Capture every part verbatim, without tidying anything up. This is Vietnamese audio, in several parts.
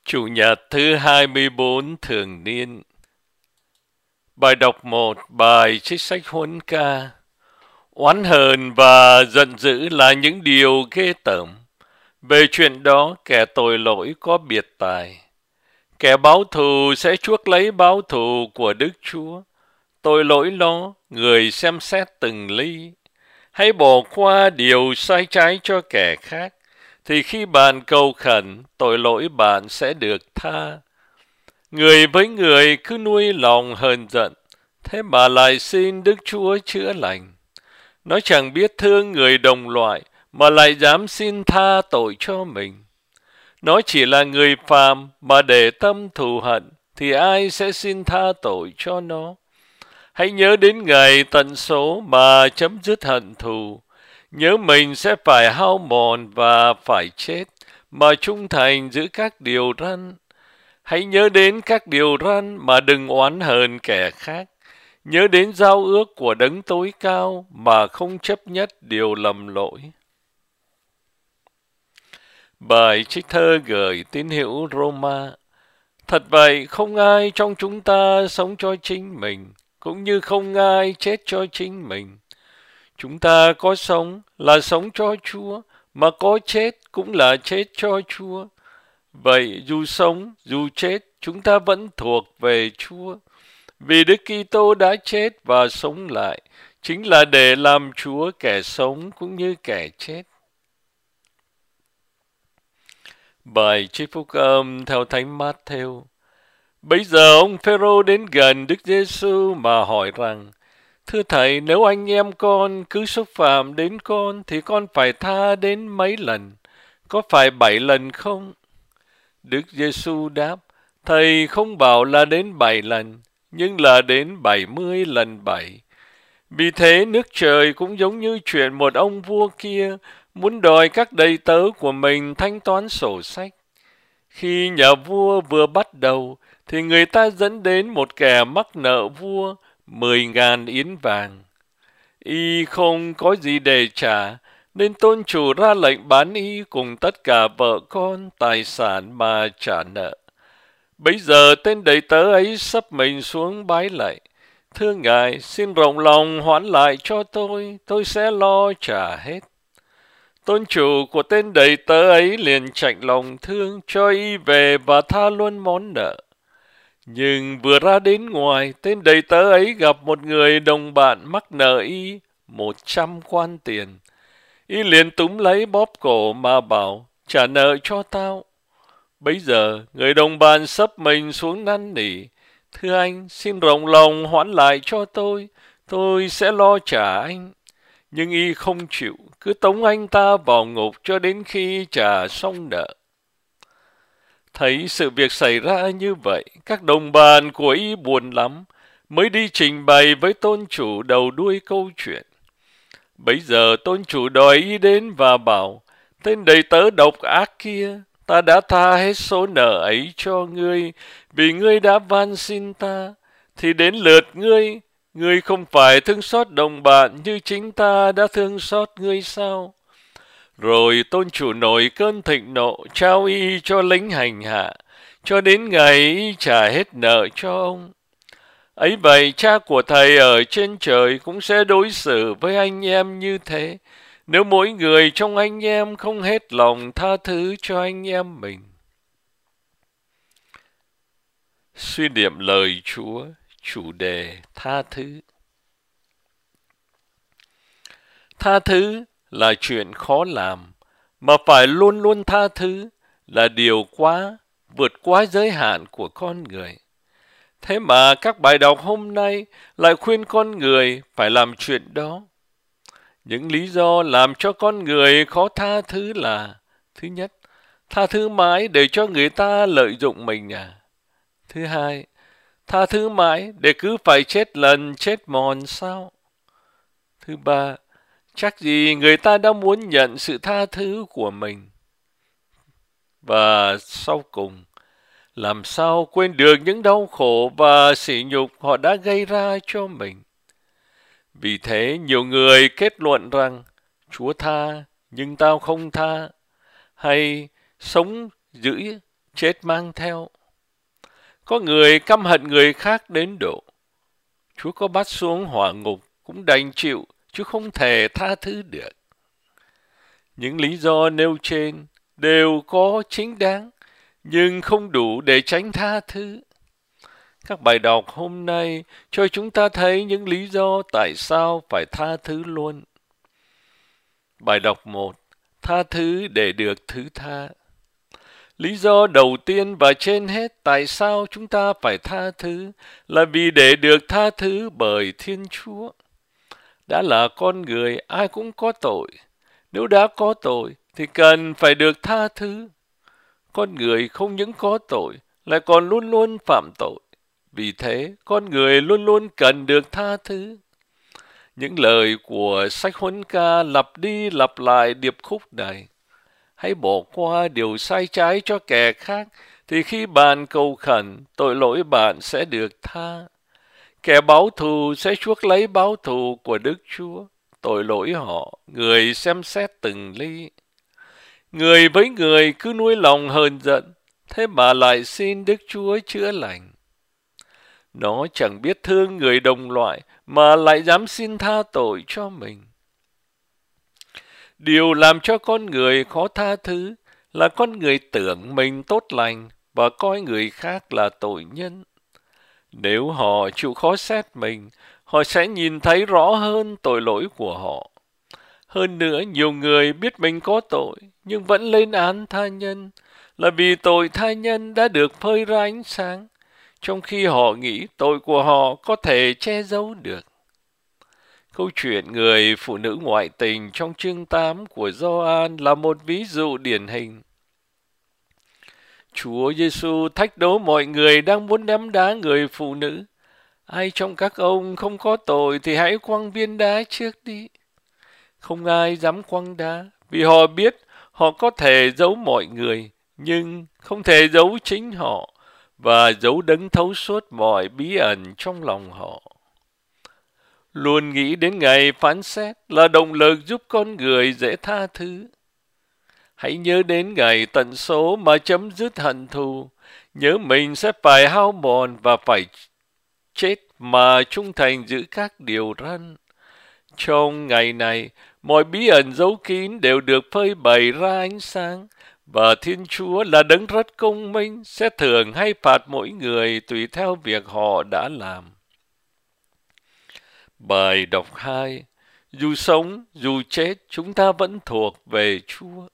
Chủ nhật thứ hai mươi bốn thường niên. Bài đọc một, bài trích sách Huấn Ca. Oán hờn và giận dữ là những điều ghê tởm. Về chuyện đó kẻ tội lỗi có biệt tài. Kẻ báo thù sẽ chuốc lấy báo thù của Đức Chúa. Tội lỗi nó, người xem xét từng ly. Hãy bỏ qua điều sai trái cho kẻ khác, thì khi bạn cầu khẩn, tội lỗi bạn sẽ được tha. Người với người cứ nuôi lòng hờn giận, thế mà lại xin Đức Chúa chữa lành. Nó chẳng biết thương người đồng loại, mà lại dám xin tha tội cho mình. Nó chỉ là người phàm, mà để tâm thù hận, thì ai sẽ xin tha tội cho nó? Hãy nhớ đến ngày tận số mà chấm dứt hận thù. Nhớ mình sẽ phải hao mòn và phải chết, mà trung thành giữ các điều răn. Hãy nhớ đến các điều răn mà đừng oán hờn kẻ khác. Nhớ đến giao ước của Đấng tối cao mà không chấp nhất điều lầm lỗi. Bài trích thơ gửi tín hữu Roma. Thật vậy, không ai trong chúng ta sống cho chính mình, cũng như không ai chết cho chính mình. Chúng ta có sống là sống cho Chúa, mà có chết cũng là chết cho Chúa. Vậy dù sống, dù chết, chúng ta vẫn thuộc về Chúa. Vì Đức Kitô đã chết và sống lại, chính là để làm Chúa kẻ sống cũng như kẻ chết. Bài trích phúc âm theo Thánh Mát-thêu. Bây giờ ông Phêrô đến gần Đức Giêsu mà hỏi rằng: Thưa Thầy, nếu anh em con cứ xúc phạm đến con, thì con phải tha đến mấy lần? Có phải bảy lần không? Đức Giêsu đáp: Thầy không bảo là đến bảy lần, nhưng là đến bảy mươi lần bảy. Vì thế nước trời cũng giống như chuyện một ông vua kia muốn đòi các đầy tớ của mình thanh toán sổ sách. Khi nhà vua vừa bắt đầu, thì người ta dẫn đến một kẻ mắc nợ vua mười ngàn yến vàng. Y không có gì để trả, nên tôn chủ ra lệnh bán y cùng tất cả vợ con, tài sản mà trả nợ. Bấy giờ tên đầy tớ ấy sấp mình xuống bái lạy: Thưa ngài, xin rộng lòng hoãn lại cho tôi, tôi sẽ lo trả hết. Tôn chủ của tên đầy tớ ấy liền chạnh lòng thương, cho y về và tha luôn món nợ. Nhưng vừa ra đến ngoài, tên đầy tớ ấy gặp một người đồng bạn mắc nợ y một trăm quan tiền. Y liền túm lấy bóp cổ mà bảo: Trả nợ cho tao. Bấy giờ, người đồng bạn sấp mình xuống năn nỉ: Thưa anh, xin rộng lòng hoãn lại cho tôi, tôi sẽ lo trả anh. Nhưng y không chịu, cứ tống anh ta vào ngục cho đến khi trả xong nợ. Thấy sự việc xảy ra như vậy, các đồng bạn của y buồn lắm, mới đi trình bày với tôn chủ đầu đuôi câu chuyện. Bấy giờ tôn chủ đòi y đến và bảo: Tên đầy tớ độc ác kia, ta đã tha hết số nợ ấy cho ngươi, vì ngươi đã van xin ta. Thì đến lượt ngươi, ngươi không phải thương xót đồng bạn như chính ta đã thương xót ngươi sao? Rồi tôn chủ nổi cơn thịnh nộ, trao y cho lính hành hạ, cho đến ngày y trả hết nợ cho ông. Ấy vậy, cha của thầy ở trên trời cũng sẽ đối xử với anh em như thế, nếu mỗi người trong anh em không hết lòng tha thứ cho anh em mình. Suy niệm lời Chúa, chủ đề tha thứ. Tha thứ là chuyện khó làm, mà phải luôn luôn tha thứ là điều quá, vượt quá giới hạn của con người. Thế mà các bài đọc hôm nay lại khuyên con người phải làm chuyện đó. Những lý do làm cho con người khó tha thứ là: thứ nhất, tha thứ mãi để cho người ta lợi dụng mình à? Thứ hai, tha thứ mãi để cứ phải chết lần chết mòn sao? Thứ ba, chắc gì người ta đã muốn nhận sự tha thứ của mình. Và sau cùng, làm sao quên được những đau khổ và sỉ nhục họ đã gây ra cho mình. Vì thế nhiều người kết luận rằng: Chúa tha nhưng tao không tha, hay sống giữ chết mang theo. Có người căm hận người khác đến độ Chúa có bắt xuống hỏa ngục cũng đành chịu, chứ không thể tha thứ được. Những lý do nêu trên đều có chính đáng, nhưng không đủ để tránh tha thứ. Các bài đọc hôm nay cho chúng ta thấy những lý do tại sao phải tha thứ luôn. Bài đọc một. Tha thứ để được thứ tha. Lý do đầu tiên và trên hết tại sao chúng ta phải tha thứ là vì để được tha thứ bởi Thiên Chúa. Đã là con người, ai cũng có tội. Nếu đã có tội thì cần phải được tha thứ. Con người không những có tội, lại còn luôn luôn phạm tội. Vì thế, con người luôn luôn cần được tha thứ. Những lời của sách Huấn Ca lặp đi lặp lại điệp khúc này. Hãy bỏ qua điều sai trái cho kẻ khác, thì khi bạn cầu khẩn, tội lỗi bạn sẽ được tha. Kẻ báo thù sẽ chuốc lấy báo thù của Đức Chúa. Tội lỗi họ, người xem xét từng ly. Người với người cứ nuối lòng hờn giận, thế mà lại xin Đức Chúa chữa lành. Nó chẳng biết thương người đồng loại, mà lại dám xin tha tội cho mình. Điều làm cho con người khó tha thứ là con người tưởng mình tốt lành và coi người khác là tội nhân. Nếu họ chịu khó xét mình, họ sẽ nhìn thấy rõ hơn tội lỗi của họ. Hơn nữa, nhiều người biết mình có tội, nhưng vẫn lên án tha nhân, là vì tội tha nhân đã được phơi ra ánh sáng, trong khi họ nghĩ tội của họ có thể che giấu được. Câu chuyện người phụ nữ ngoại tình trong chương tám của Gioan là một ví dụ điển hình. Chúa Giêsu thách đố mọi người đang muốn ném đá người phụ nữ. Ai trong các ông không có tội thì hãy quăng viên đá trước đi. Không ai dám quăng đá, vì họ biết họ có thể giấu mọi người, nhưng không thể giấu chính họ, và giấu đấng thấu suốt mọi bí ẩn trong lòng họ. Luôn nghĩ đến ngày phán xét là động lực giúp con người dễ tha thứ. Hãy nhớ đến ngày tận số mà chấm dứt hận thù, nhớ mình sẽ phải hao mòn và phải chết mà trung thành giữ các điều răn. Trong ngày này, mọi bí ẩn giấu kín đều được phơi bày ra ánh sáng, và Thiên Chúa là đấng rất công minh sẽ thường hay phạt mỗi người tùy theo việc họ đã làm. Bài đọc hai. Dù sống, dù chết, chúng ta vẫn thuộc về Chúa.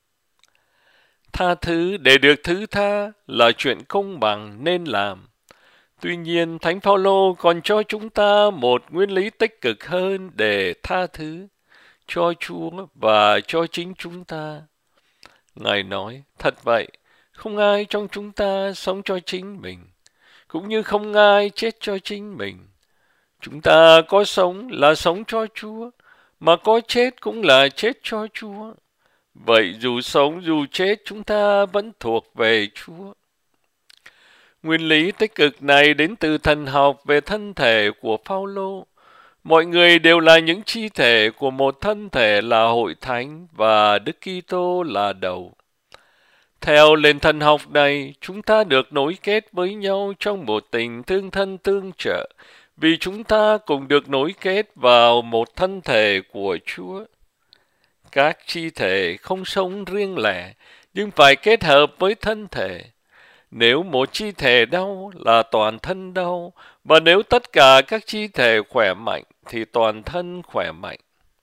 Tha thứ để được thứ tha là chuyện công bằng nên làm. Tuy nhiên, Thánh Phaolô còn cho chúng ta một nguyên lý tích cực hơn để tha thứ cho Chúa và cho chính chúng ta. Ngài nói, thật vậy, không ai trong chúng ta sống cho chính mình, cũng như không ai chết cho chính mình. Chúng ta có sống là sống cho Chúa, mà có chết cũng là chết cho Chúa. Vậy dù sống dù chết chúng ta vẫn thuộc về Chúa. Nguyên lý tích cực này đến từ thần học về thân thể của Phaolô. Mọi người đều là những chi thể của một thân thể là hội thánh và Đức Kitô là đầu. Theo nền thần học này, chúng ta được nối kết với nhau trong một tình tương thân tương trợ, vì chúng ta cùng được nối kết vào một thân thể của Chúa. Các chi thể không sống riêng lẻ, nhưng phải kết hợp với thân thể. Nếu một chi thể đau là toàn thân đau, và nếu tất cả các chi thể khỏe mạnh thì toàn thân khỏe mạnh.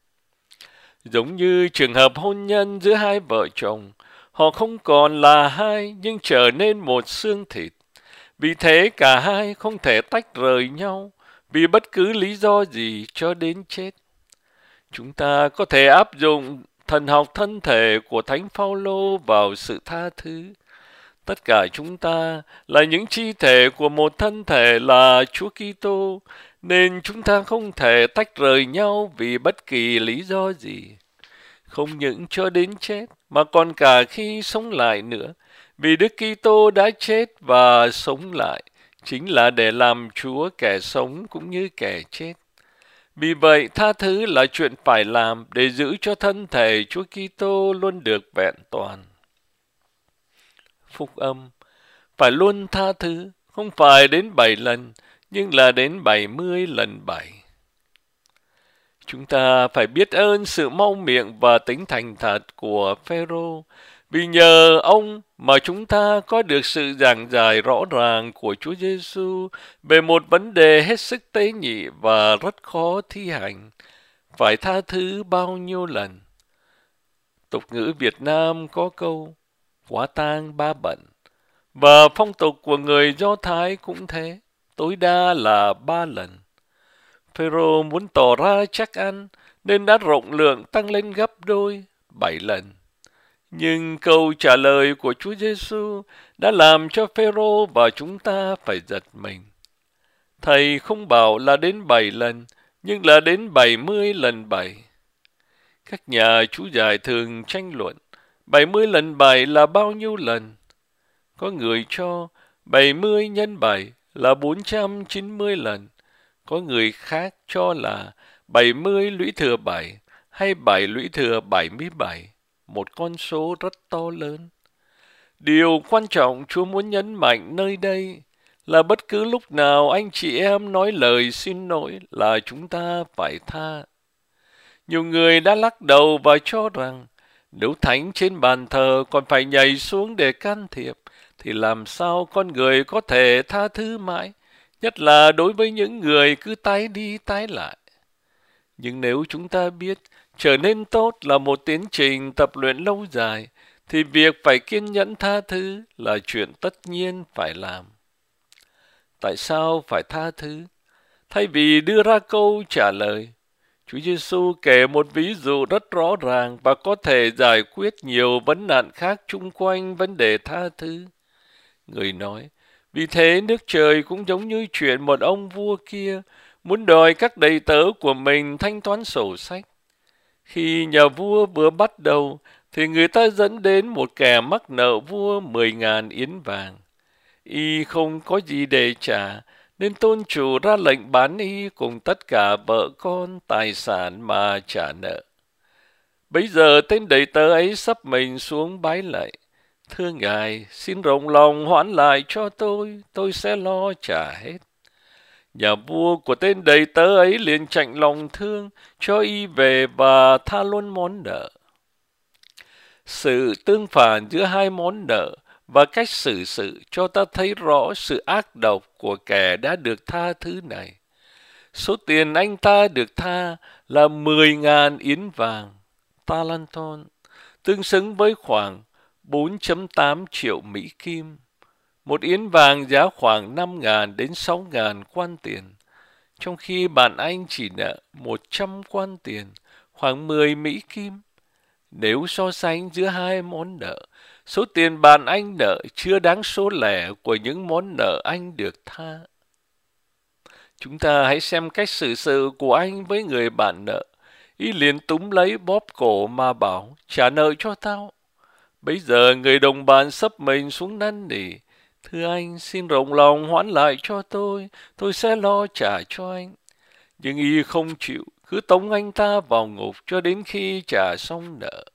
Giống như trường hợp hôn nhân giữa hai vợ chồng, họ không còn là hai nhưng trở nên một xương thịt. Vì thế cả hai không thể tách rời nhau vì bất cứ lý do gì cho đến chết. Chúng ta có thể áp dụng thần học thân thể của Thánh Phaolô vào sự tha thứ. Tất cả chúng ta là những chi thể của một thân thể là Chúa Kitô, nên chúng ta không thể tách rời nhau vì bất kỳ lý do gì. Không những cho đến chết, mà còn cả khi sống lại nữa, vì Đức Kitô đã chết và sống lại, chính là để làm Chúa kẻ sống cũng như kẻ chết. Vì vậy, tha thứ là chuyện phải làm để giữ cho thân thể Chúa Kitô luôn được vẹn toàn. phúc âm. Phải luôn tha thứ, không phải đến bảy lần, nhưng là đến bảy mươi lần bảy. Chúng ta phải biết ơn sự mau miệng và tính thành thật của Phêrô, vì nhờ ông mà chúng ta có được sự giảng giải rõ ràng của Chúa Giêsu về một vấn đề hết sức tế nhị và rất khó thi hành. Phải tha thứ bao nhiêu lần? Tục ngữ Việt Nam có câu quá tang ba bận, và phong tục của người Do Thái cũng thế, tối đa là ba lần. Phêrô muốn tỏ ra chắc ăn nên đã rộng lượng tăng lên gấp đôi, bảy lần. Nhưng câu trả lời của Chúa Giêsu đã làm cho Phêrô và chúng ta phải giật mình. Thầy không bảo là đến bảy lần, nhưng là đến bảy mươi lần bảy. Các nhà chú giải thường tranh luận, bảy mươi lần bảy là bao nhiêu lần? Có người cho bảy mươi nhân bảy là bốn trăm chín mươi lần. Có người khác cho là bảy mươi lũy thừa bảy hay bảy lũy thừa bảy mươi bảy, một con số rất to lớn. Điều quan trọng Chúa muốn nhấn mạnh nơi đây là bất cứ lúc nào anh chị em nói lời xin lỗi là chúng ta phải tha. Nhiều người đã lắc đầu và cho rằng nếu thánh trên bàn thờ còn phải nhảy xuống để can thiệp, thì làm sao con người có thể tha thứ mãi, nhất là đối với những người cứ tái đi tái lại. Nhưng nếu chúng ta biết trở nên tốt là một tiến trình tập luyện lâu dài, thì việc phải kiên nhẫn tha thứ là chuyện tất nhiên phải làm. Tại sao phải tha thứ? Thay vì đưa ra câu trả lời, Chúa Giêsu kể một ví dụ rất rõ ràng và có thể giải quyết nhiều vấn nạn khác chung quanh vấn đề tha thứ. Người nói, vì thế nước trời cũng giống như chuyện một ông vua kia muốn đòi các đầy tớ của mình thanh toán sổ sách. Khi nhà vua vừa bắt đầu, thì người ta dẫn đến một kẻ mắc nợ vua mười ngàn yến vàng. Y không có gì để trả, nên tôn chủ ra lệnh bán y cùng tất cả vợ con, tài sản mà trả nợ. Bấy giờ tên đầy tớ ấy sắp mình xuống bái lạy. Thưa ngài, xin rộng lòng hoãn lại cho tôi, tôi sẽ lo trả hết. Nhà vua của tên đầy tớ ấy liền chạnh lòng thương, cho y về và tha luôn món nợ. Sự tương phản giữa hai món nợ và cách xử sự cho ta thấy rõ sự ác độc của kẻ đã được tha thứ này. Số tiền anh ta được tha là mười ngàn yến vàng, talanton, tương xứng với khoảng bốn phẩy tám triệu Mỹ Kim. Một yến vàng giá khoảng năm ngàn đến sáu ngàn quan tiền, trong khi bạn anh chỉ nợ một trăm quan tiền, khoảng mười Mỹ Kim. Nếu so sánh giữa hai món nợ, số tiền bạn anh nợ chưa đáng số lẻ của những món nợ anh được tha. Chúng ta hãy xem cách xử sự của anh với người bạn nợ. Y liền túm lấy bóp cổ mà bảo, trả nợ cho tao. Bây giờ người đồng bạn sấp mình xuống năn nỉ, thưa anh, xin rộng lòng hoãn lại cho tôi, tôi sẽ lo trả cho anh. Nhưng y không chịu, cứ tống anh ta vào ngục cho đến khi trả xong nợ.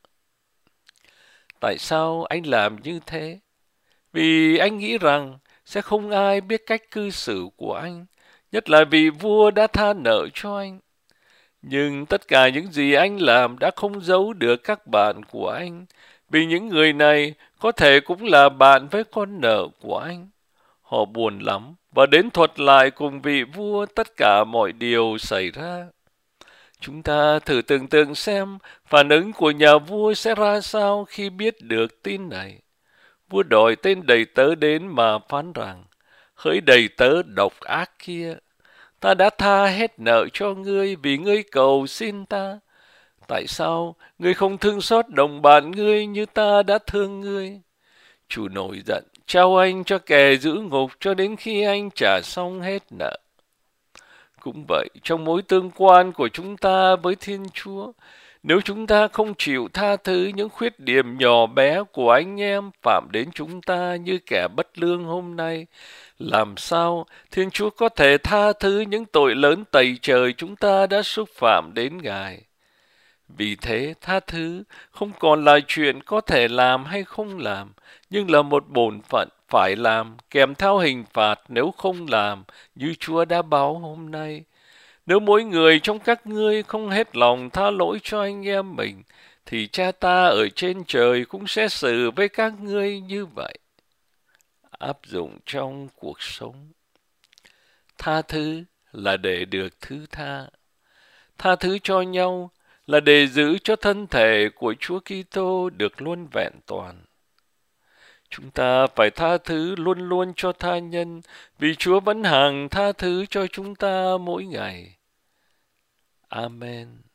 Tại sao anh làm như thế? Vì anh nghĩ rằng sẽ không ai biết cách cư xử của anh, nhất là vì vua đã tha nợ cho anh. Nhưng tất cả những gì anh làm đã không giấu được các bạn của anh, vì những người này có thể cũng là bạn với con nợ của anh. Họ buồn lắm và đến thuật lại cùng vị vua tất cả mọi điều xảy ra. Chúng ta thử tưởng tượng xem phản ứng của nhà vua sẽ ra sao khi biết được tin này. Vua đòi tên đầy tớ đến mà phán rằng, hỡi đầy tớ độc ác kia, ta đã tha hết nợ cho ngươi vì ngươi cầu xin ta. Tại sao ngươi không thương xót đồng bạn ngươi như ta đã thương ngươi? Chủ nổi giận, trao anh cho kẻ giữ ngục cho đến khi anh trả xong hết nợ. Cũng vậy, trong mối tương quan của chúng ta với Thiên Chúa, nếu chúng ta không chịu tha thứ những khuyết điểm nhỏ bé của anh em phạm đến chúng ta như kẻ bất lương hôm nay, làm sao Thiên Chúa có thể tha thứ những tội lớn tày trời chúng ta đã xúc phạm đến Ngài? Vì thế, tha thứ không còn là chuyện có thể làm hay không làm, nhưng là một bổn phận phải làm, kèm theo hình phạt nếu không làm, như Chúa đã báo hôm nay. Nếu mỗi người trong các ngươi không hết lòng tha lỗi cho anh em mình, thì Cha ta ở trên trời cũng sẽ xử với các ngươi như vậy. Áp dụng trong cuộc sống. Tha thứ là để được thứ tha. Tha thứ cho nhau là để giữ cho thân thể của Chúa Kitô được luôn vẹn toàn. Chúng ta phải tha thứ luôn luôn cho tha nhân, vì Chúa vẫn hằng tha thứ cho chúng ta mỗi ngày. Amen.